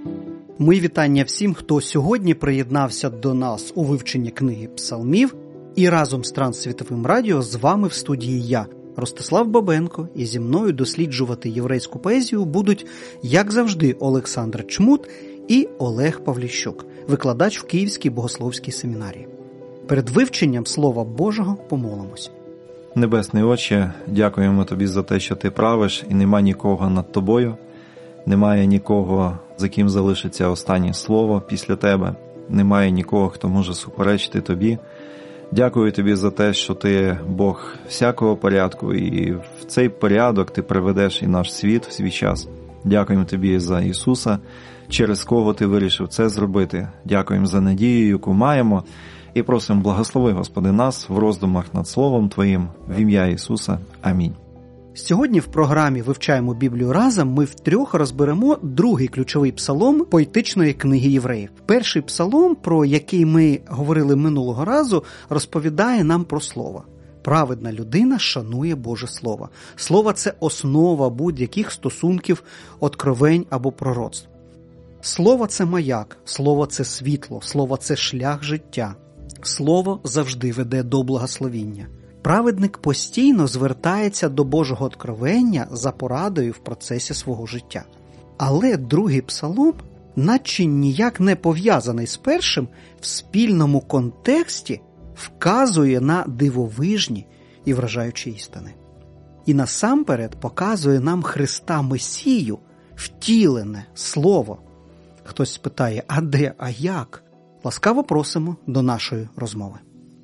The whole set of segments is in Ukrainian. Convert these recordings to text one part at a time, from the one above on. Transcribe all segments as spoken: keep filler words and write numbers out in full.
Мої вітання всім, хто сьогодні приєднався до нас у вивченні книги Псалмів. І разом з Транссвітовим радіо з вами в студії я, Ростислав Бабенко, і зі мною досліджувати єврейську поезію будуть, як завжди, Олександр Чмут і Олег Павліщук, викладач в Київській богословській семінарії. Перед вивченням Слова Божого помолимось. Небесний Отче, дякуємо Тобі за те, що Ти правиш, і нема нікого над Тобою, немає нікого, за ким залишиться останнє слово після Тебе, немає нікого, хто може суперечити Тобі. Дякую Тобі за те, що Ти Бог всякого порядку, і в цей порядок Ти приведеш і наш світ в свій час. Дякуємо Тобі за Ісуса, через кого Ти вирішив це зробити. Дякуємо за надію, яку маємо, і просимо благослови, Господи, нас в роздумах над Словом Твоїм, в ім'я Ісуса. Амінь. Сьогодні в програмі «Вивчаємо Біблію разом» ми втрьох розберемо другий ключовий псалом поетичної книги євреїв. Перший псалом, про який ми говорили минулого разу, розповідає нам про слово. Праведна людина шанує Боже Слово. Слово – це основа будь-яких стосунків, откровень або пророцтв. Слово – це маяк, слово – це світло, слово – це шлях життя. Слово завжди веде до благословіння. Праведник постійно звертається до Божого откровення за порадою в процесі свого життя. Але другий псалом, наче ніяк не пов'язаний з першим, в спільному контексті вказує на дивовижні і вражаючі істини. І насамперед показує нам Христа Месію, втілене Слово. Хтось спитає, а де, а як? Ласкаво просимо до нашої розмови.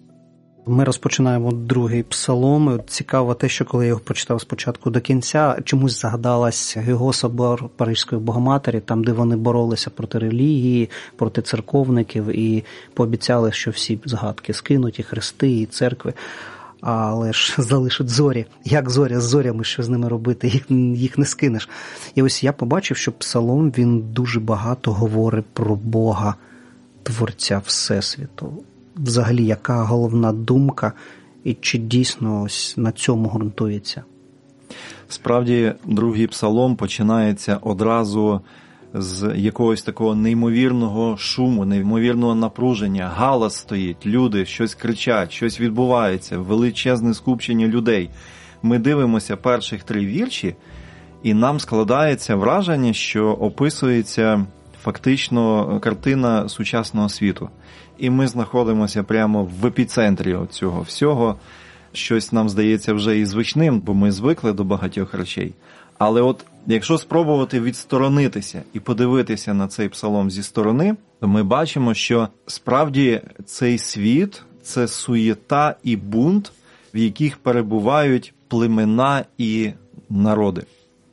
Ми розпочинаємо другий псалом. Цікаво те, що коли я його прочитав спочатку до кінця, чомусь згадалась його собор Паризької Богоматері, там, де вони боролися проти релігії, проти церковників і пообіцяли, що всі згадки скинуть, і хрести, і церкви, але ж залишать зорі. Як зоря з зорями, що з ними робити, їх, їх не скинеш. І ось я побачив, що псалом, він дуже багато говорить про Бога, Творця Всесвіту. Взагалі, яка головна думка і чи дійсно ось на цьому ґрунтується? Справді, другий псалом починається одразу з якогось такого неймовірного шуму, неймовірного напруження. Галас стоїть, люди щось кричать, щось відбувається, величезне скупчення людей. Ми дивимося перших три вірші, і нам складається враження, що описується фактично картина сучасного світу. І ми знаходимося прямо в епіцентрі цього всього. Щось нам здається вже і звичним, бо ми звикли до багатьох речей. Але от якщо спробувати відсторонитися і подивитися на цей псалом зі сторони, то ми бачимо, що справді цей світ – це суєта і бунт, в яких перебувають племена і народи.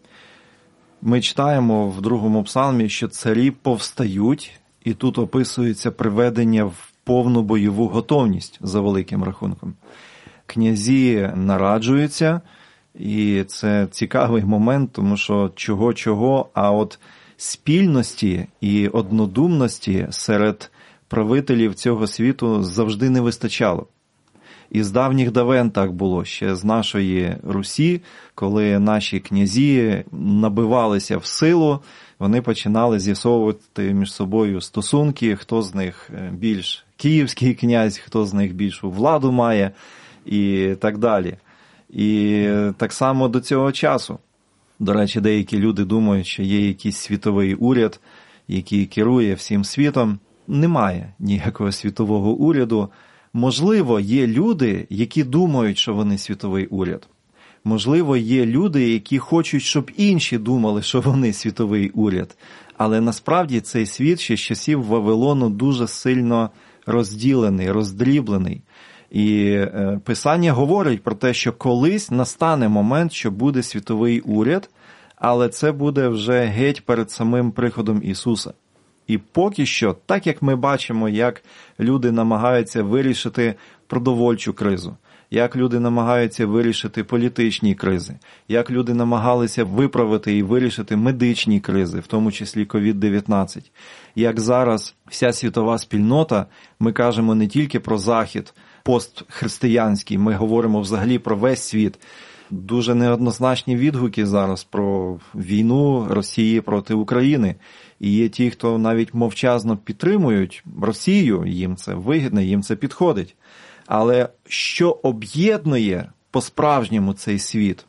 Ми читаємо в другому псалмі, що царі повстають, і тут описується приведення в повну бойову готовність за великим рахунком. Князі нараджуються, і це цікавий момент, тому що чого-чого, а от спільності і однодумності серед правителів цього світу завжди не вистачало. І з давніх давен так було, ще з нашої Русі, коли наші князі набивалися в силу, вони починали з'ясовувати між собою стосунки, хто з них більш київський князь, хто з них більшу владу має і так далі. І так само до цього часу. До речі, деякі люди думають, що є якийсь світовий уряд, який керує всім світом. Немає ніякого світового уряду. Можливо, є люди, які думають, що вони світовий уряд. Можливо, є люди, які хочуть, щоб інші думали, що вони світовий уряд. Але насправді цей світ ще з часів Вавилону дуже сильно розділений, роздріблений. І Писання говорить про те, що колись настане момент, що буде світовий уряд, але це буде вже геть перед самим приходом Ісуса. І поки що, так як ми бачимо, як люди намагаються вирішити продовольчу кризу, як люди намагаються вирішити політичні кризи, як люди намагалися виправити і вирішити медичні кризи, в тому числі ковід дев'ятнадцять, як зараз вся світова спільнота, ми кажемо не тільки про Захід, постхристиянський, ми говоримо взагалі про весь світ, дуже неоднозначні відгуки зараз про війну Росії проти України. І є ті, хто навіть мовчазно підтримують Росію, їм це вигідно, їм це підходить. Але що об'єднує по-справжньому цей світ?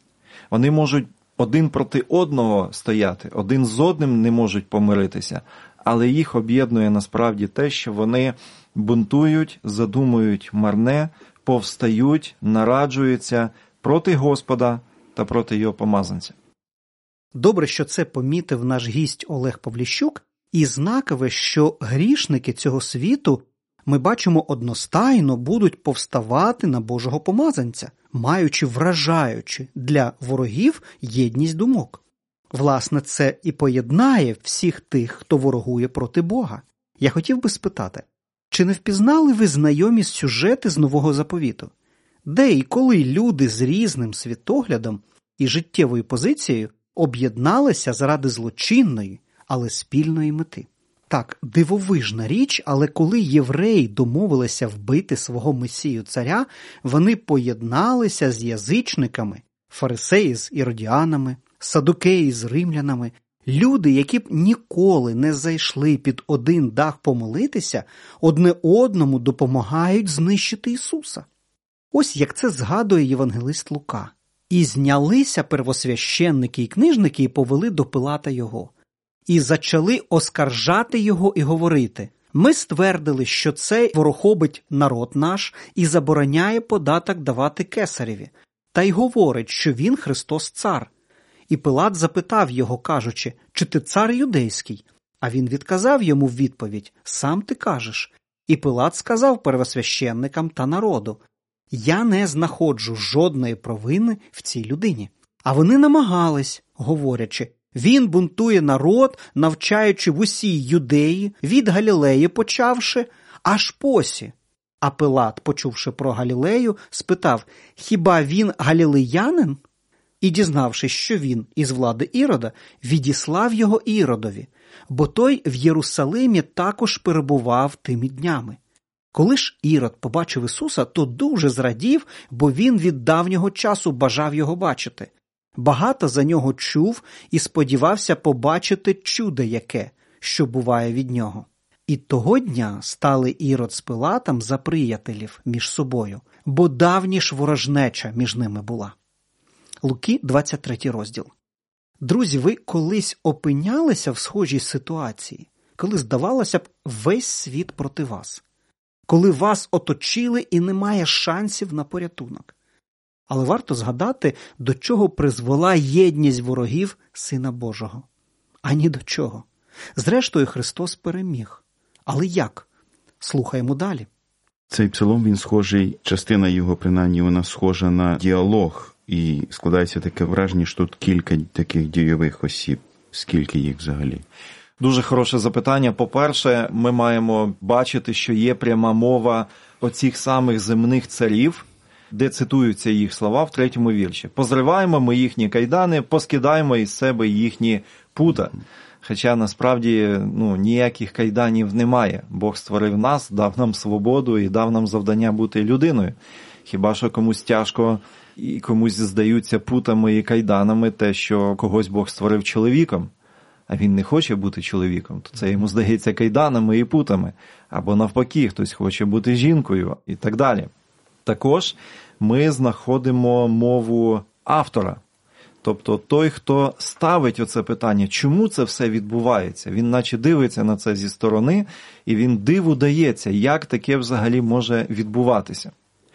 Вони можуть один проти одного стояти, один з одним не можуть помиритися, але їх об'єднує насправді те, що вони бунтують, задумують марне, повстають, нараджуються проти Господа та проти його помазанця. Добре, що це помітив наш гість Олег Павліщук, і знакове, що грішники цього світу, ми бачимо, одностайно будуть повставати на Божого помазанця, маючи вражаючи для ворогів єдність думок. Власне, це і поєднає всіх тих, хто ворогує проти Бога. Я хотів би спитати, чи не впізнали ви знайомі сюжети з Нового Заповіту? Де і коли люди з різним світоглядом і життєвою позицією об'єдналися заради злочинної, але спільної мети? Так, дивовижна річ, але коли євреї домовилися вбити свого месію-царя, вони поєдналися з язичниками, фарисеї з іродіанами, садукеї з римлянами, люди, які б ніколи не зайшли під один дах помолитися, одне одному допомагають знищити Ісуса. Ось як це згадує євангелист Лука. «І знялися первосвященники і книжники і повели до Пилата його. І зачали оскаржати його і говорити: ми ствердили, що цей ворохобить народ наш і забороняє податок давати кесареві, та й говорить, що він Христос цар. І Пилат запитав його, кажучи: чи ти цар юдейський? А він відказав йому в відповідь: сам ти кажеш. І Пилат сказав первосвященникам та народу: я не знаходжу жодної провини в цій людині. А вони намагались, говорячи: він бунтує народ, навчаючи в усій Юдеї, від Галілеї почавши, аж посі. А Пилат, почувши про Галілею, спитав: хіба він галілеянин? І, дізнавшись, що він із влади Ірода, відіслав його Іродові, бо той в Єрусалимі також перебував тими днями. Коли ж Ірод побачив Ісуса, то дуже зрадів, бо він від давнього часу бажав його бачити. Багато за нього чув і сподівався побачити чудо яке, що буває від нього. І того дня стали Ірод з Пилатом за приятелів між собою, бо давні ж ворожнеча між ними була. Луки, двадцять третій розділ. Друзі, ви колись опинялися в схожій ситуації, коли, здавалося б, весь світ проти вас? Коли вас оточили і немає шансів на порятунок? Але варто згадати, до чого призвела єдність ворогів Сина Божого. Ані до чого. Зрештою, Христос переміг. Але як? Слухаємо далі. Цей псалом, він схожий, частина його, принаймні, вона схожа на діалог. І складається таке враження, що тут кілька таких дійових осіб. Скільки їх взагалі? Дуже хороше запитання. По-перше, ми маємо бачити, що є пряма мова оцих самих земних царів, де цитуються їх слова в третьому вірші. «Позриваємо ми їхні кайдани, поскидаємо із себе їхні пута». Хоча, насправді, ну, ніяких кайданів немає. Бог створив нас, дав нам свободу і дав нам завдання бути людиною. Хіба що комусь тяжко і комусь здаються путами і кайданами те, що когось Бог створив чоловіком, а він не хоче бути чоловіком, то це йому здається кайданами і путами. Або навпаки, хтось хоче бути жінкою і так далі. Також ми знаходимо мову автора. Тобто той, хто ставить оце питання, чому це все відбувається, він наче дивиться на це зі сторони, і він диву дається, як таке взагалі може відбуватися.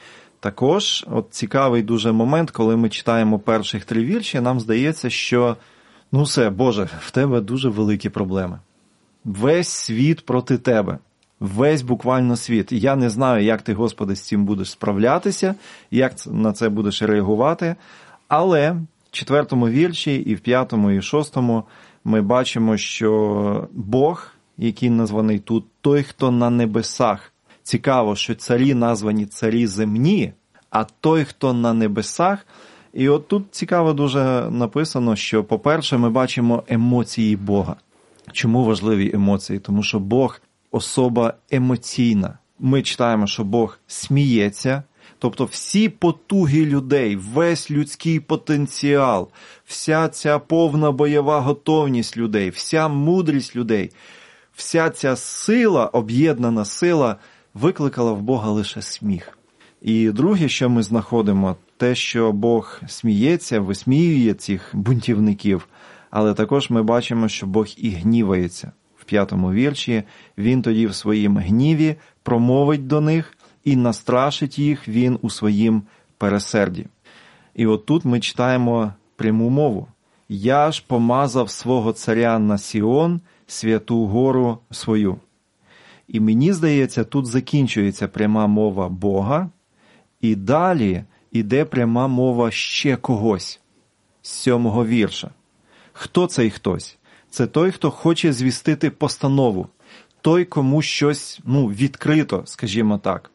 Також от цікавий дуже момент, коли ми читаємо перших три вірші, нам здається, що ну все, Боже, в тебе дуже великі проблеми. Весь світ проти тебе. Весь буквально світ. Я не знаю, як ти, Господи, з цим будеш справлятися, як на це будеш реагувати, але в четвертому вірші і в п'ятому і шостому ми бачимо, що Бог, який названий тут, той, хто на небесах. Цікаво, що царі названі царі земні, а той, хто на небесах. І от тут цікаво дуже написано, що, по-перше, ми бачимо емоції Бога. Чому важливі емоції? Тому що Бог – особа емоційна. Ми читаємо, що Бог сміється, Тобто всі потуги людей, весь людський потенціал, вся ця повна бойова готовність людей, вся мудрість людей, вся ця сила, об'єднана сила, викликала в Бога лише сміх. І друге, що ми знаходимо, те, що Бог сміється, висміює цих бунтівників, але також ми бачимо, що Бог і гнівається. В п'ятому вірші він тоді в своїм гніві промовить до них і настрашить їх він у своїм пересерді. І от тут ми читаємо пряму мову. «Я ж помазав свого царя на Сіон, святу гору свою». І мені здається, тут закінчується пряма мова Бога, і далі іде пряма мова ще когось з сьомого вірша. Хто цей хтось? Це той, хто хоче звістити постанову, той, кому щось, ну, відкрито, скажімо так.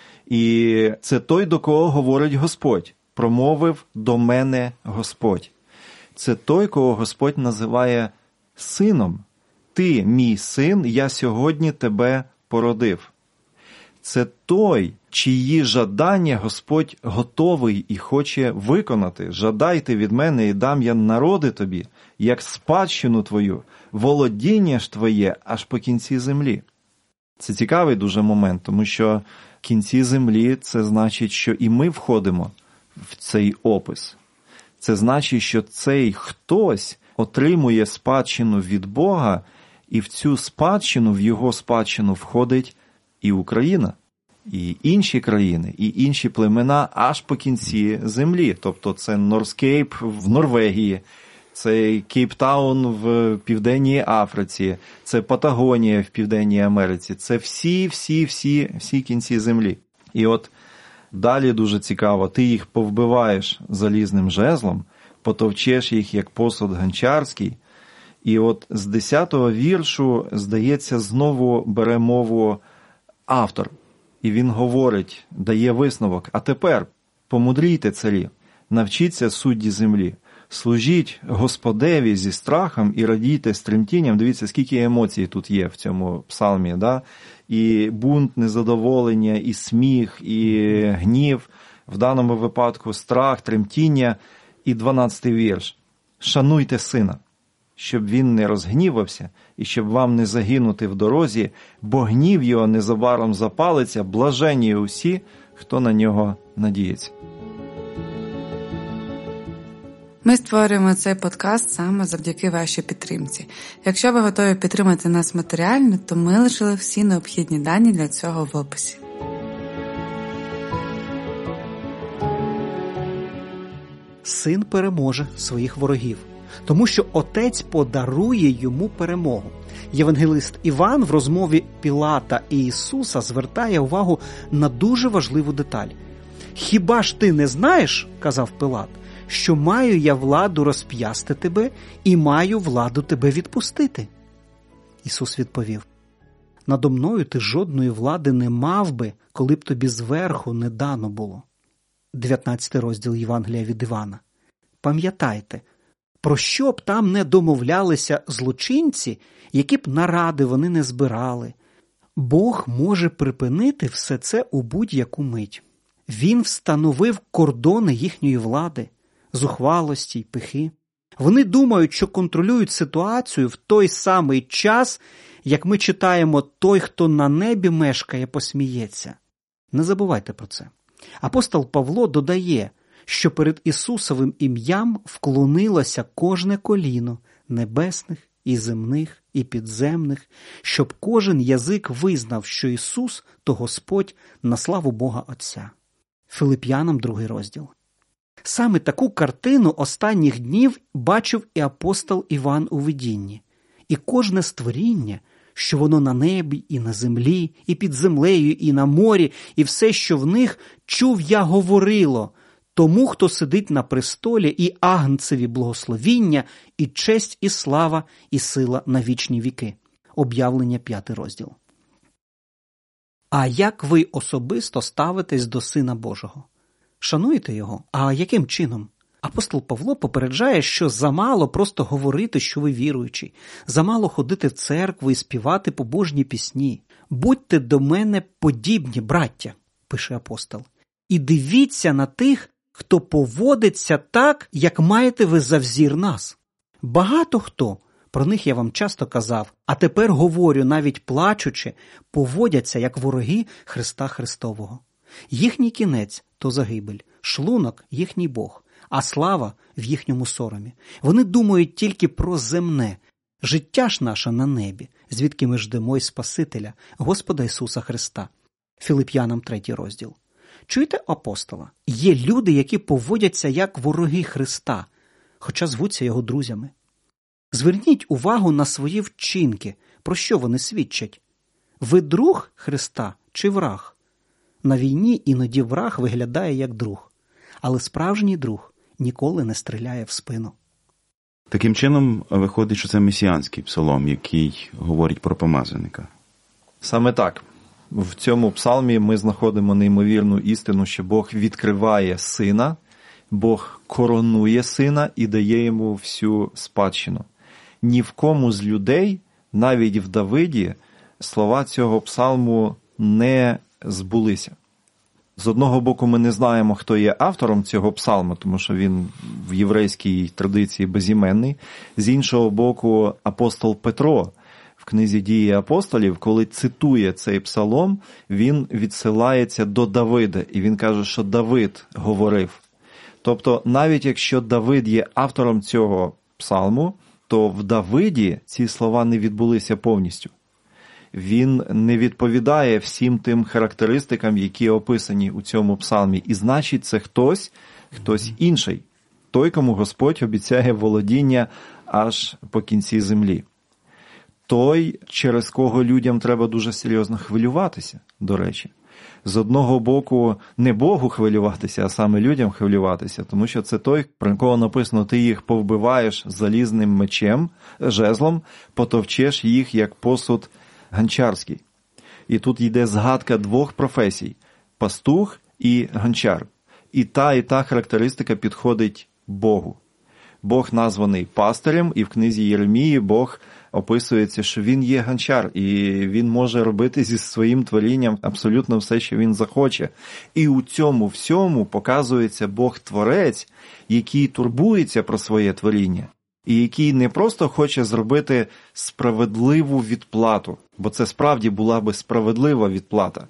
І це той, до кого говорить Господь. Промовив до мене Господь. Це той, кого Господь називає сином. Ти, мій син, я сьогодні тебе породив. Це той, чиї жадання Господь готовий і хоче виконати. Жадайте від мене, і дам я народи тобі, як спадщину твою, володіння ж твоє аж по кінці землі. Це цікавий дуже момент, тому що кінці землі – це значить, що і ми входимо в цей опис. Це значить, що цей хтось отримує спадщину від Бога, і в цю спадщину, в його спадщину входить і Україна, і інші країни, і інші племена аж по кінці землі. Тобто це Норскейп в Норвегії, це Кейптаун в Південній Африці, це Патагонія в Південній Америці. Це всі, всі, всі, всі кінці землі. І от далі дуже цікаво, ти їх повбиваєш залізним жезлом, потовчеш їх, як посуд гончарський. І от з десятого віршу, здається, знову бере мову автор. І він говорить, дає висновок. А тепер помудрійте, царі, навчіться судді землі. Служіть Господеві зі страхом і радійте з тремтінням. Дивіться, скільки емоцій тут є в цьому псалмі. Да? І бунт, незадоволення, і сміх, і гнів. В даному випадку страх, тремтіння. І дванадцятий вірш. Шануйте сина, щоб він не розгнівався і щоб вам не загинути в дорозі, бо гнів його незабаром запалиться, блаженні усі, хто на нього надіється. Ми створюємо цей подкаст саме завдяки вашій підтримці. Якщо ви готові підтримати нас матеріально, то ми лишили всі необхідні дані для цього в описі. Син переможе своїх ворогів, тому що Отець подарує йому перемогу. Євангелист Іван в розмові Пілата і Ісуса звертає увагу на дуже важливу деталь. «Хіба ж ти не знаєш, – казав Пилат, – що маю я владу розп'ясти тебе і маю владу тебе відпустити?» Ісус відповів: «Надо мною ти жодної влади не мав би, коли б тобі зверху не дано було». дев'ятнадцятий розділ Євангелія від Івана. Пам'ятайте, про що б там не домовлялися злочинці, які б наради вони не збирали, Бог може припинити все це у будь-яку мить. Він встановив кордони їхньої влади, зухвалості й пихи. Вони думають, що контролюють ситуацію в той самий час, як ми читаємо «Той, хто на небі мешкає, посміється». Не забувайте про це. Апостол Павло додає, що перед Ісусовим ім'ям вклонилося кожне коліно небесних і земних і підземних, щоб кожен язик визнав, що Ісус – то Господь на славу Бога Отця. Филип'янам другий розділ. Саме таку картину останніх днів бачив і апостол Іван у видінні. І кожне створіння, що воно на небі і на землі, і під землею, і на морі, і все, що в них, чув я говорило, тому, хто сидить на престолі, і агнцеві благословіння, і честь, і слава, і сила на вічні віки. Об'явлення п'ятий розділ. А як ви особисто ставитесь до Сина Божого? Шануєте його? А яким чином? Апостол Павло попереджає, що замало просто говорити, що ви віруючий, замало ходити в церкву і співати побожні пісні. «Будьте до мене подібні, браття», – пише апостол, і дивіться на тих, хто поводиться так, як маєте ви за взір нас. Багато хто, про них я вам часто казав, а тепер говорю, навіть плачучи, поводяться як вороги Христа Христового. Їхній кінець – то загибель, шлунок – їхній Бог, а слава – в їхньому соромі. Вони думають тільки про земне. Життя ж наше на небі, звідки ми ждемо й Спасителя, Господа Ісуса Христа. Филип'янам третій розділ. Чуєте апостола? Є люди, які поводяться як вороги Христа, хоча звуться його друзями. Зверніть увагу на свої вчинки, про що вони свідчать. Ви друг Христа чи враг? На війні іноді враг виглядає як друг, але справжній друг ніколи не стріляє в спину. Таким чином, виходить, що це месіанський псалом, який говорить про помазаника. Саме так. В цьому псалмі ми знаходимо неймовірну істину, що Бог відкриває сина, Бог коронує сина і дає йому всю спадщину. Ні в кому з людей, навіть в Давиді, слова цього псалму не збулися. З одного боку, ми не знаємо, хто є автором цього псалму, тому що він в єврейській традиції безіменний. З іншого боку, апостол Петро в книзі «Дії апостолів», коли цитує цей псалом, він відсилається до Давида, і він каже, що Давид говорив. Тобто, навіть якщо Давид є автором цього псалму, то в Давиді ці слова не відбулися повністю. Він не відповідає всім тим характеристикам, які описані у цьому псалмі. І значить, це хтось, хтось інший. Той, кому Господь обіцяє володіння аж по кінці землі. Той, через кого людям треба дуже серйозно хвилюватися, до речі. З одного боку, не Богу хвилюватися, а саме людям хвилюватися, тому що це той, про кого написано, ти їх повбиваєш залізним мечем, жезлом, потовчеш їх, як посуд гончарський. І тут йде згадка двох професій – пастух і гончар. І та, і та характеристика підходить Богу. Бог названий пастирем, і в книзі Єремії Бог описується, що він є гончар, і він може робити зі своїм творінням абсолютно все, що він захоче. І у цьому всьому показується Бог-творець, який турбується про своє творіння, і який не просто хоче зробити справедливу відплату, бо це справді була би справедлива відплата.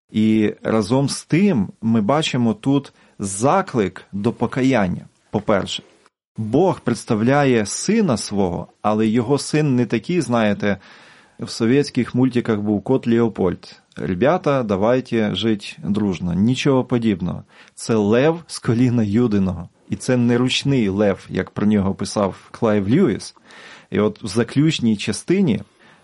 І разом з тим ми бачимо тут заклик до покаяння, по-перше. Бог представляє сина свого, але його син не такий, знаєте, в совєтських мультиках був кот Леопольд. Ребята, давайте жить дружно. Нічого подібного. Це лев з коліна Юдиного. І це не ручний лев, як про нього писав Клайв Льюіс. І от в заключній частині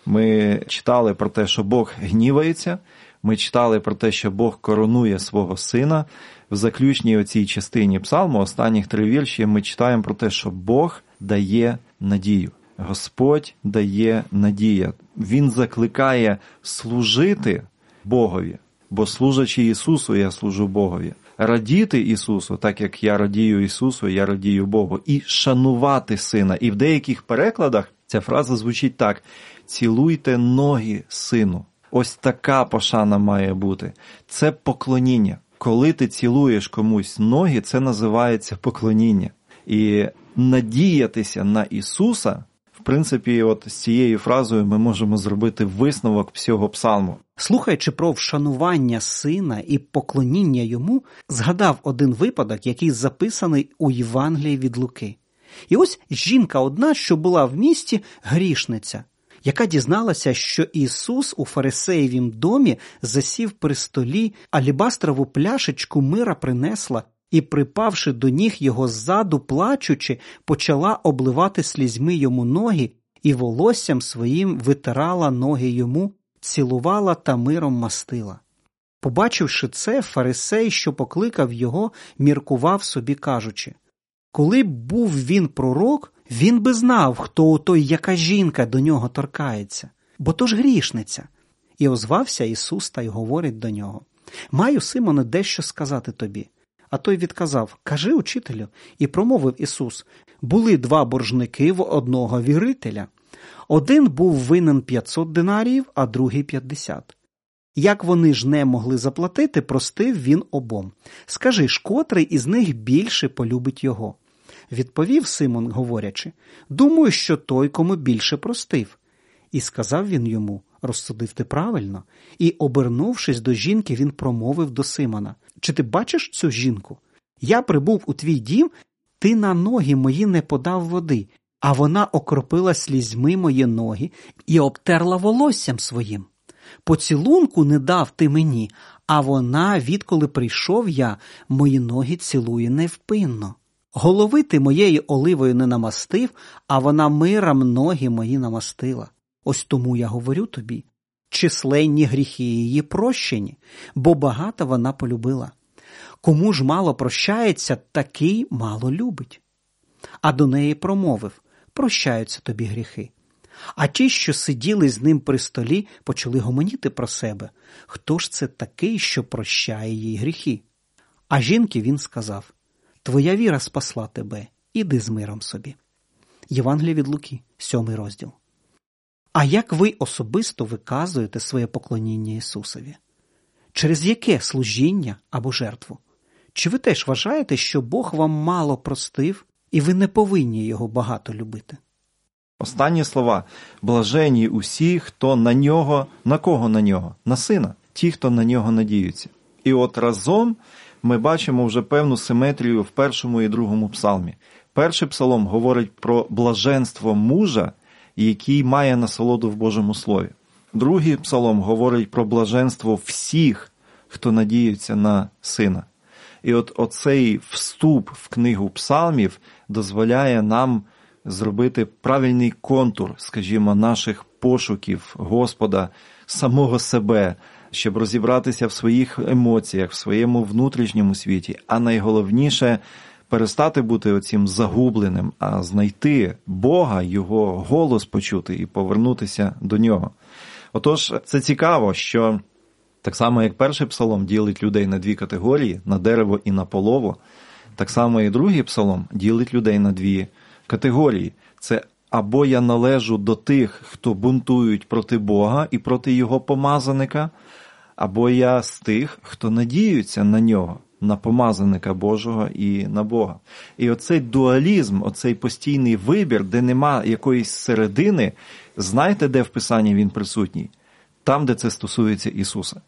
ми читали про те, що Бог гнівається, ми читали про те, що Бог коронує свого сина. В заключній оцій частині псалму, останніх три вірші, ми читаємо про те, що Бог дає надію. Господь дає надію. Він закликає служити Богові, бо служачи Ісусу, я служу Богові. Радіти Ісусу, так як я радію Ісусу, я радію Богу. І шанувати Сина. І в деяких перекладах ця фраза звучить так: «Цілуйте ноги Сину». Ось така пошана має бути. Це поклоніння. Коли ти цілуєш комусь ноги, це називається поклоніння. І надіятися на Ісуса, в принципі, от з цією фразою ми можемо зробити висновок всього псалму. Слухаючи про вшанування сина і поклоніння йому, згадав один випадок, який записаний у Євангелії від Луки. І ось жінка одна, що була в місті, грішниця, яка дізналася, що Ісус у фарисеєвім домі засів при столі, алібастрову пляшечку мира принесла і, припавши до ніг його ззаду, плачучи, почала обливати слізьми йому ноги і волоссям своїм витирала ноги йому, цілувала та миром мастила. Побачивши це, фарисей, що покликав його, міркував собі, кажучи: коли б був він пророк, він би знав, хто у той, яка жінка до нього торкається, бо то ж грішниця. І озвався Ісус та й говорить до нього: маю, Симоне, дещо сказати тобі. А той відказав: кажи, учителю. І промовив Ісус: були два боржники в одного вірителя. Один був винен п'ятсот динаріїв, а другий п'ятдесят. Як вони ж не могли заплатити, простив він обом. Скажи ж, котрий із них більше полюбить його? Відповів Симон, говорячи, думаю, що той, кому більше простив. І сказав він йому, розсудив ти правильно. І, обернувшись до жінки, він промовив до Симона, чи ти бачиш цю жінку? Я прибув у твій дім, ти на ноги мої не подав води, а вона окропила слізьми мої ноги і обтерла волоссям своїм. Поцілунку не дав ти мені, а вона, відколи прийшов я, мої ноги цілує невпинно. Голови ти моєї оливою не намастив, а вона миром ноги мої намастила. Ось тому я говорю тобі, численні гріхи її прощені, бо багато вона полюбила. Кому ж мало прощається, такий мало любить. А до неї промовив, прощаються тобі гріхи. А ті, що сиділи з ним при столі, почали гомоніти про себе. Хто ж це такий, що прощає їй гріхи? А жінки він сказав, твоя віра спасла тебе, іди з миром собі. Євангеліє від Луки, сьомий розділ. А як ви особисто виказуєте своє поклоніння Ісусові? Через яке служіння або жертву? Чи ви теж вважаєте, що Бог вам мало простив, і ви не повинні Його багато любити? Останні слова. Блаженні усі, хто на нього, на кого на нього? На Сина. Ті, хто на нього надіються. І от разом ми бачимо вже певну симетрію в першому і другому псалмі. Перший псалом говорить про блаженство мужа, який має насолоду в Божому Слові. Другий псалом говорить про блаженство всіх, хто надіється на Сина. І от оцей вступ в книгу псалмів дозволяє нам зробити правильний контур, скажімо, наших пошуків Господа, самого себе, щоб розібратися в своїх емоціях, в своєму внутрішньому світі, а найголовніше – перестати бути оцім загубленим, а знайти Бога, Його голос почути і повернутися до Нього. Отож, це цікаво, що так само, як перший псалом ділить людей на дві категорії, на дерево і на полово, так само і другий псалом ділить людей на дві категорії. Це або я належу до тих, хто бунтують проти Бога і проти Його помазаника, або я з тих, хто надіються на Нього, на помазаника Божого і на Бога. І оцей дуалізм, оцей постійний вибір, де нема якоїсь середини, знаєте, де в Писанні він присутній? Там, де це стосується Ісуса.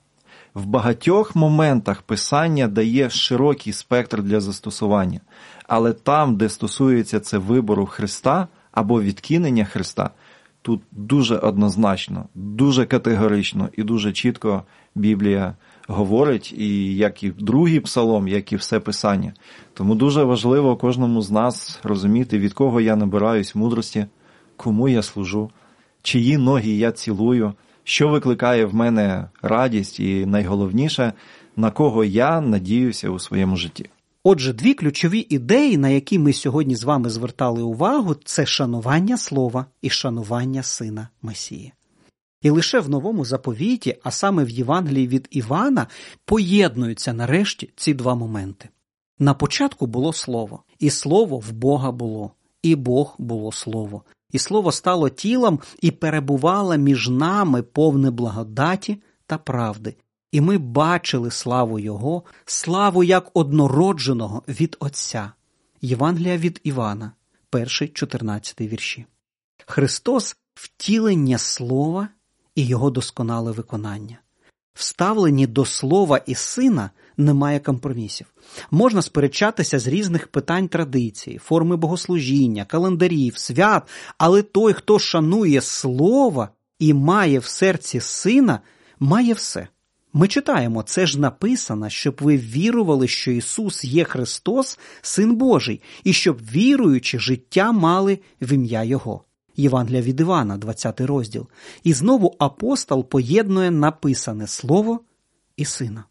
В багатьох моментах Писання дає широкий спектр для застосування, але там, де стосується це вибору Христа або відкинення Христа, тут дуже однозначно, дуже категорично і дуже чітко Біблія говорить, і як і другий псалом, як і все Писання. Тому дуже важливо кожному з нас розуміти, від кого я набираюсь мудрості, кому я служу, чиї ноги я цілую, що викликає в мене радість і, найголовніше, на кого я надіюся у своєму житті. Отже, дві ключові ідеї, на які ми сьогодні з вами звертали увагу, це шанування Слова і шанування Сина Месії. І лише в Новому Заповіті, а саме в Євангелії від Івана, поєднуються нарешті ці два моменти. На початку було Слово, і Слово в Бога було, і Бог було Слово. І Слово стало тілом і перебувало між нами повне благодаті та правди. І ми бачили славу Його, славу як однородженого від Отця. Євангелія від Івана, перший, чотирнадцятий вірші. Христос – втілення Слова і Його досконале виконання. Вставлені до Слова і Сина немає компромісів. Можна сперечатися з різних питань традиції, форми богослужіння, календарів, свят, але той, хто шанує Слово і має в серці Сина, має все. Ми читаємо, це ж написано, щоб ви вірували, що Ісус є Христос, Син Божий, і щоб віруючи життя мали в ім'я Його. Євангелія від Івана, двадцятий розділ. І знову апостол поєднує написане Слово і Сина.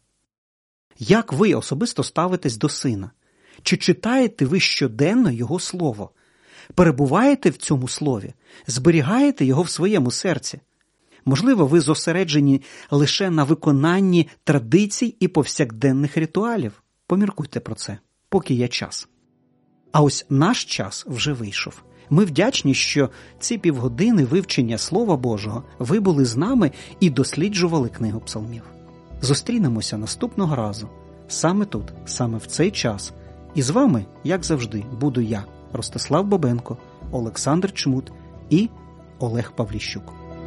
Як ви особисто ставитесь до Сина? Чи читаєте ви щоденно Його Слово? Перебуваєте в цьому Слові? Зберігаєте його в своєму серці? Можливо, ви зосереджені лише на виконанні традицій і повсякденних ритуалів. Поміркуйте про це, поки є час. А ось наш час вже вийшов. Ми вдячні, що ці півгодини вивчення Слова Божого ви були з нами і досліджували книгу псалмів. Зустрінемося наступного разу, саме тут, саме в цей час. І з вами, як завжди, буду я, Ростислав Бабенко, Олександр Чмут і Олег Павліщук.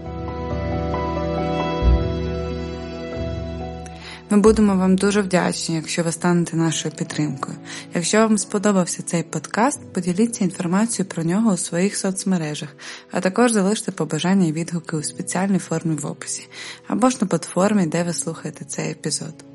Ми будемо вам дуже вдячні, якщо ви станете нашою підтримкою. Якщо вам сподобався цей подкаст, поділіться інформацією про нього у своїх соцмережах, а також залиште побажання і відгуки у спеціальній формі в описі, або ж на платформі, де ви слухаєте цей епізод.